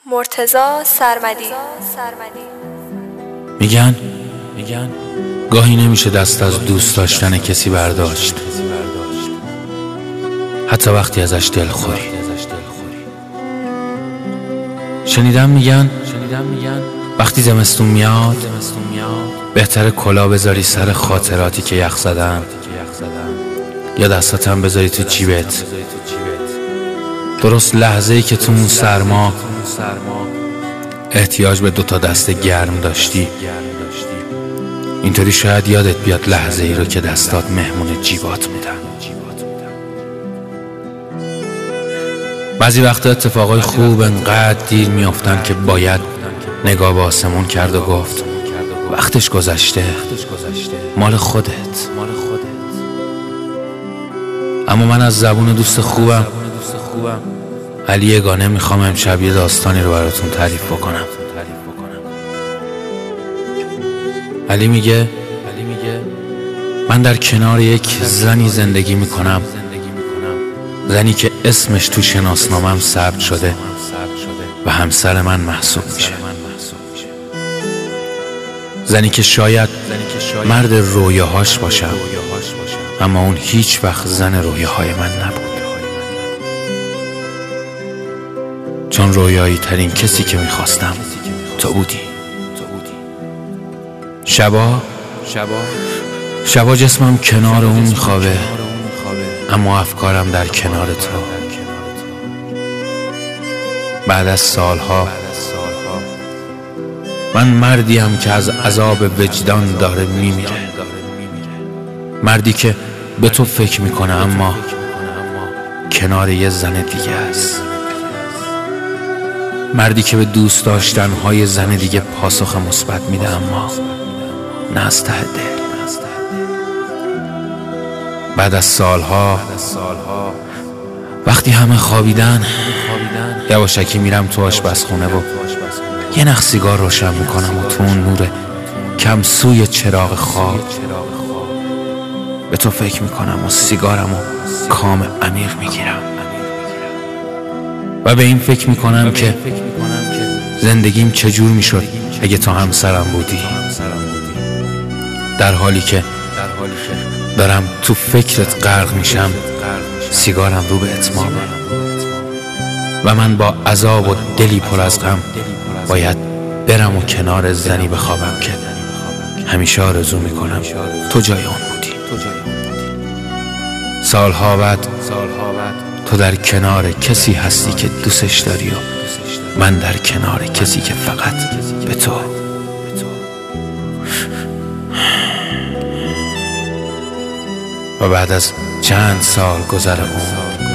مرتضی سرمدی. میگن گاهی نمیشه دست از دوست داشتن کسی برداشت، حتی وقتی ازش دلخوری. شنیدم میگن وقتی زمستون میاد بهتره کلاه بذاری سر خاطراتی که یخ زدن، یا دستاتم بذاری تو جیبت، درست لحظه‌ای که تو اون سرما احتیاج به 2 دست گرم داشتی. اینطوری شاید یادت بیاد لحظه‌ای رو که دستات مهمون جیبات بودن. بعضی وقتا اتفاقای خوب انقدر دیر میافتن که باید نگاه به آسمون کرد و گفت وقتش گذشته، مال خودت. اما من از زبون دوست خوبم علی یگانه میخوام امشب یه داستانی رو براتون تعریف بکنم. علی میگه من در کنار یک زنی زندگی میکنم، زنی که اسمش تو شناسنامه‌ام ثبت شده و همسر من محسوب میشه. زنی که شاید مرد رویاهاش باشم، اما اون هیچ وقت زن رویاهای من نبود، چون رویایی ترین کسی که میخواستم تو بودی. شبا جسمم کنار اون میخوابه، اما افکارم در کنار تو. بعد از سالها من مردیم که از عذاب وجدان داره میمیره، مردی که به تو فکر میکنه اما کنار یه زن دیگه است، مردی که به دوست داشتنهای زن دیگه پاسخ مثبت میده اما نه از ته دل. بعد از سالها وقتی همه خوابیدن یواشکی میرم تو آشپزخونه و یه نخ سیگار روشن میکنم و تو اون نور کم سوی چراغ خواب به تو فکر میکنم و سیگارم و کام عمیق میگیرم و به این فکر میکنم که زندگیم چجور میشد اگه تو همسرم بودی، در حالی که دارم تو فکرت غرق میشم. سیگارم رو به اتمامه و من با عذاب و دلی پر از غم باید برم و کنار زنی بخوابم که همیشه آرزو میکنم تو جای اون بودی. سالها بعد تو در کنار کسی هستی که دوستش داری و من در کنار کسی که فقط به تو. و بعد از چند سال گذر عمر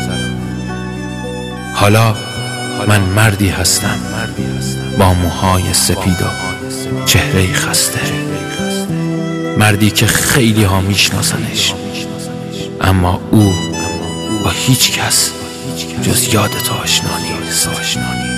حالا من مردی هستم با موهای سپید و چهره خسته، مردی که خیلی ها میشناسنش اما او با هیچ کس جز یاد تو آشنا نیست.